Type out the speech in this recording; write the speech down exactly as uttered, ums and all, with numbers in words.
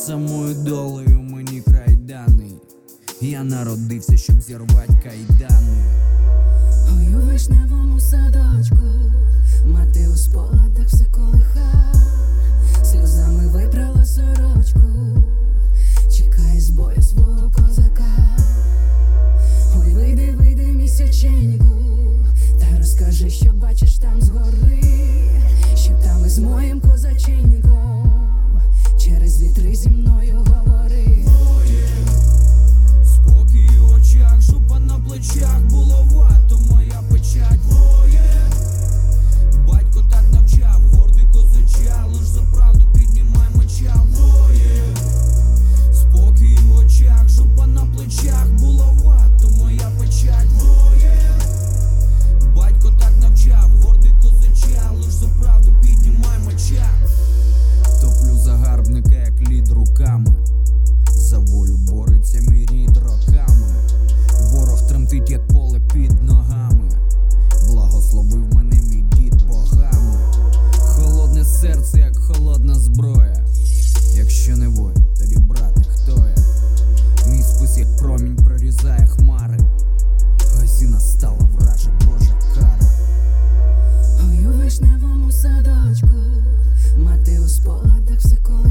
самою долею мені край даний. Я народився, щоб зірвать кайдани. Ой, у вишневому садочку мати у спогадах все колиха, сльозами випрала сорочку, чекає з бою свого козака. Ой, вийди, вийди, місяченьку, та розкажи, що бачиш там згори, що там із моїм козаченьком через вітри зі мною говори. Спокій у очах, жупа на плечах, булава, то моя печать. Воє, батько так навчав, гордий козача, лиш за правду піднімай меча. Воє, спокій у очах, жупа на плечах, булава, то моя печать. Воє, батько так навчав, гордий козача, лиш за правду піднімай меча. Топлю загарбника, як лід руками, за волю бореться мій рід роками. Ворог тремтить, як поле під ногами, благословив мене мій дід богами. Холодне серце, як холодна зброя, якщо не воїн, тоді брате, хто я? Мій спис, як промінь, прорізає хмари, ось і настала вража Божа кара. Ой, у вишневому садочку мати у спогадах все колиха,